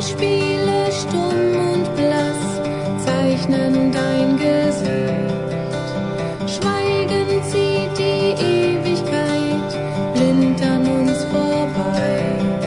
Spiele stumm und blass zeichnen dein Gesicht. Schweigend zieht die Ewigkeit blind an uns vorbei.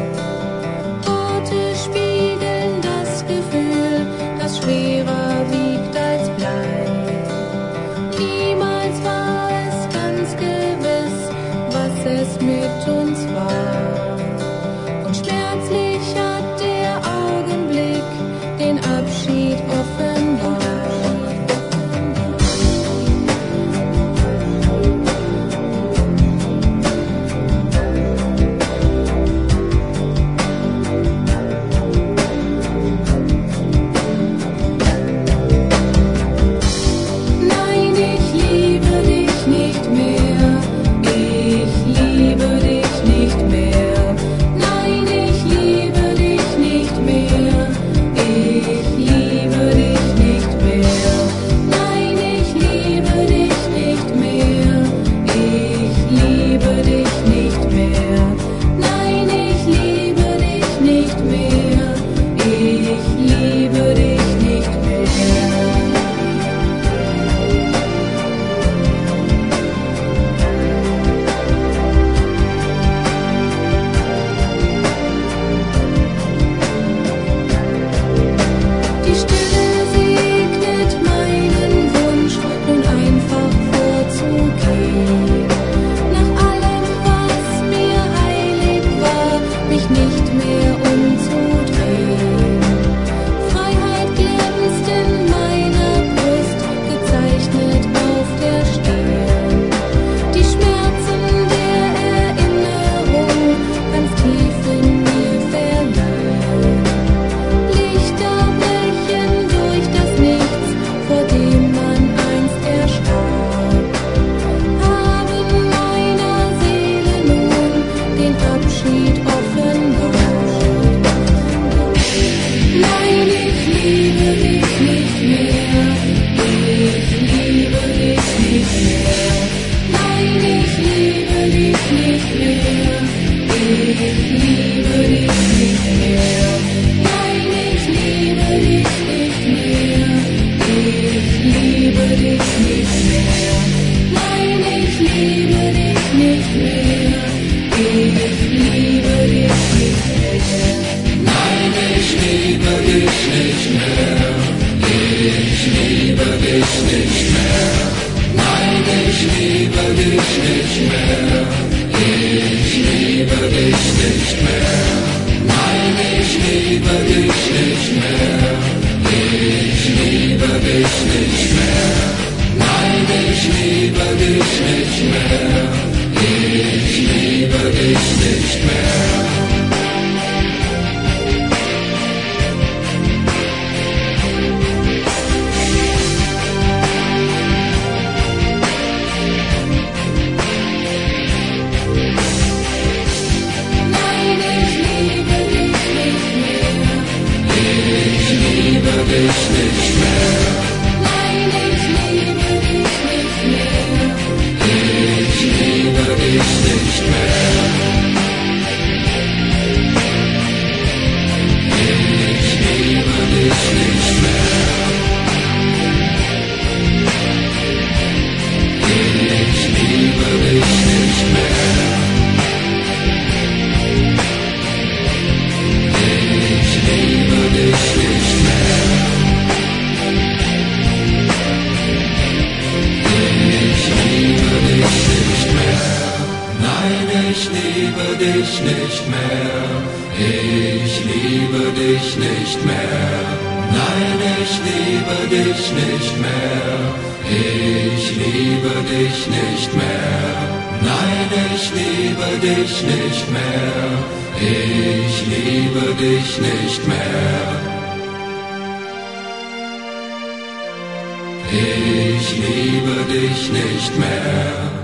Worte spiegeln das Gefühl, das schwerer wiegt als Blei. Niemals war es ganz gewiss, was es mit uns war. Und schmerzlich hat der Augenblick den Abschied offenbart. Nein, ich liebe dich nicht mehr. Ich liebe dich nicht mehr. Nein, ich liebe dich nicht mehr. Ich liebe dich nicht mehr. Nein, ich liebe dich nicht mehr. Ich liebe dich nicht mehr. Nein, ich liebe dich nicht mehr. Ich liebe dich nicht mehr. Die Stille segnet meinen Wunsch, nun einfach vorzugehen. Nach allem, was mir heilig war, mich nicht mehr umzudrehen. Freiheit glänzt in meiner Brust, gezeichnet auf der Stirn. Die Schmerzen der Erinnerung ganz tief in mir verlieren. Lichter brechen durch das Nichts, vor dem man einst erstarb, haben meiner Seele nun den Abschied offenbart. Nein, ich liebe dich nicht mehr. Ich liebe dich nicht mehr. Nein, ich liebe dich nicht mehr. Ich liebe dich nicht mehr. Nein, ich liebe dich nicht mehr. Ich liebe dich nicht mehr. Nein, ich liebe dich nicht mehr. Ich liebe dich nicht mehr. Nein, ich liebe dich nicht mehr. Ich liebe dich nicht mehr. Nein, ich liebe dich nicht mehr. Ich liebe dich nicht mehr. Nein, ich liebe dich nicht mehr. Ich liebe dich nicht mehr. Nein, ich liebe dich nicht mehr. Ich liebe dich nicht mehr. Nein, ich liebe dich nicht mehr. Ich liebe dich nicht mehr. Nein, ich liebe dich nicht mehr. Ich liebe dich nicht mehr. Ich liebe dich nicht mehr. Ich liebe dich nicht mehr. Ich liebe dich nicht mehr. Ich liebe dich nicht mehr. Nein, ich liebe dich nicht mehr. Ich liebe dich nicht mehr. Nein, ich liebe dich nicht mehr. Ich liebe dich nicht mehr. Nein, ich liebe dich nicht mehr. Ich liebe dich nicht mehr. Ich liebe dich nicht mehr.